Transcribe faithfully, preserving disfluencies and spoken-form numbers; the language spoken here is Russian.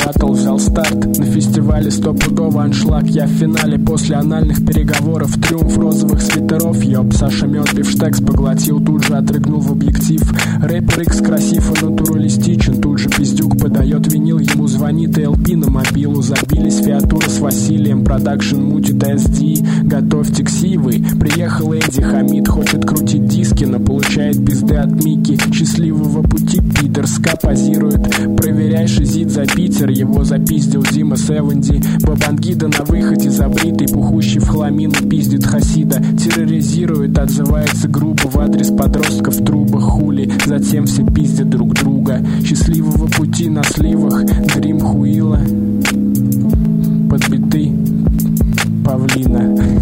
Батл взял старт на фестивале, стопудово аншлаг. Я в финале после анальных переговоров. Триумф розовых свитеров. Ёб, Саша мёд, бифштекс поглотил, тут же отрыгнул в объектив. Рэпер Икс красив и натуралистичен. Тут же пиздюк подает винил, ему звонит эл пи на мобилу. Забились фиатура с Василием, продакшн мутит эс ди. Готовьте ксивы. Приехал Эдди Хамид, хочет крутить диски, но получает пизды от Мики. Счастливого пути, пидор, ска позирует. Проверяй шизит за Питер, его запиздил Дима Севенди. Бабангида на выходе забритый, пухущий в хламину пиздит Хасида. Терроризирует, отзывается грубо в адрес подростков в трубах хули. Затем все пиздят друг друга. Счастливого пути на сливах, Дрим Хуила. Под биты Павлина.